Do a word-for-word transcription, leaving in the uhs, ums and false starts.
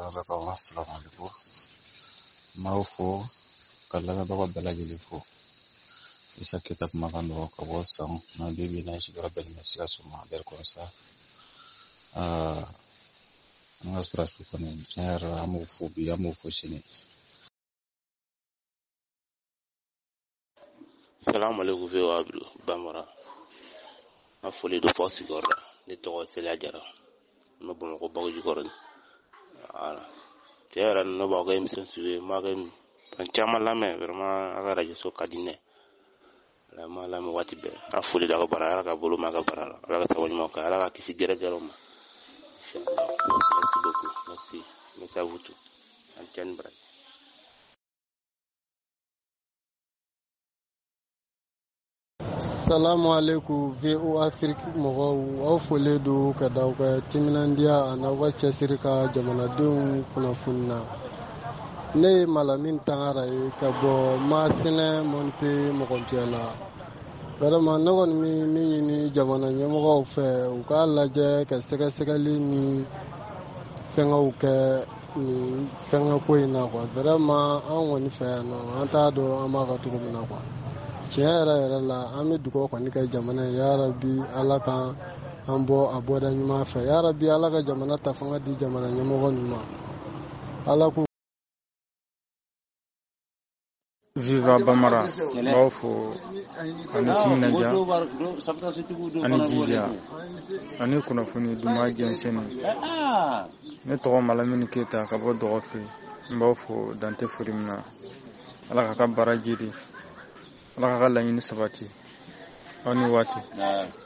Assalamu alaikum. Mawfo kala ba bala jilifo. Isa kitab magando ka wasan na bibi na shi rabbil masiya suma der konsa. Ah ngasra su konen jar amu fo bi amu fo shine. Assalamu alaikum fe wa abdu bamara. Afole do posi gorda ni to sele jara. No bomo ko bago jikoron. Ala. Tera no bago em sensuwe magem an chama lame vraiment aga radio so kadine. La mala me watibe. Afole da ko bara ka bolu maga bara. Ala ka sawoni mo ka ala ka kisi gere gere ma. Inshallah. Merci beaucoup. Merci. Merci à vous tous. Antenne bra. Salamu alaikum V O Afrique mɔgɔw aw fɔlen don ka da aw ka timinandiya a n'aw ka cɛsiri ka jamanadenw kunnafoni na. Ne ye Malamin Tangara ye ka bɔ Masina Monte Mɔgɔntiɲɛ la. Vraiment ne kɔni bɛ min ɲini jamana ɲɛmɔgɔw fɛ u k'a lajɛ ka sɛgɛsɛgɛli ni fɛngɛw kɛ nin fɛngɛ ko in na quoi. Vraiment an kɔni fɛ yan nɔ an t'a dɔn an b'a kɛ cogo min na quoi. Tiɲɛ yɛrɛ yɛrɛ la an bɛ dugawu kɔni kɛ jamana ye yarabi ala kan an bɔ a bɔda ɲuman fɛ yarabi ala ka jamana ta fanga di jamana ɲɛmɔgɔ ninnu ma ala k'u. Viva Bamara b'aw fo ani timinanja ani jija ani kunnafoni duman jɛnsɛnni ne tɔgɔ Malamini Keyita ka bɔ Dɔgɔfɛ n b'aw fo dante foli min na ala ka ka baara jidi ala ka ka laɲini sabati aw ni waati.